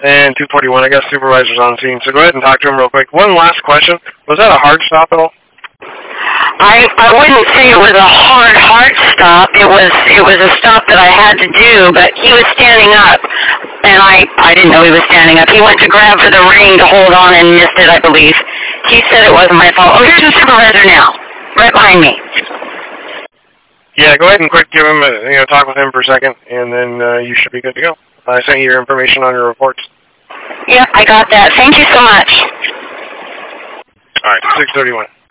And 241, I guess supervisor's on scene, so go ahead and talk to him real quick. One last question. Was that a hard stop at all? I wouldn't say it was a hard stop. It was a stop that I had to do, but he was standing up, and I didn't know he was standing up. He went to grab for the ring to hold on and missed it, I believe. He said it wasn't my fault. Oh, here's the supervisor now, right behind me. Yeah, go ahead and quick give him talk with him for a second, and then you should be good to go. I sent you your information on your reports. Yeah, I got that. Thank you so much. All right, 631.